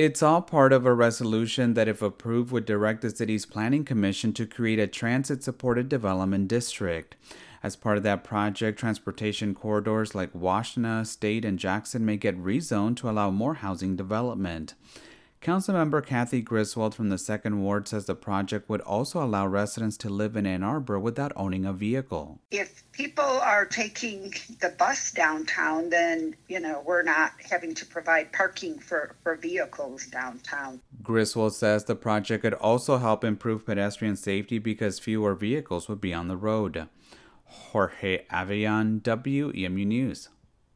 It's all part of a resolution that, if approved, would direct the city's planning commission to create a transit-supported development district. As part of that project, transportation corridors like Washtenaw, State, and Jackson may get rezoned to allow more housing development. Councilmember Kathy Griswold from the 2nd Ward says the project would also allow residents to live in Ann Arbor without owning a vehicle. If people are taking the bus downtown, then, we're not having to provide parking for vehicles downtown. Griswold says the project could also help improve pedestrian safety because fewer vehicles would be on the road. Jorge Avian, WEMU News.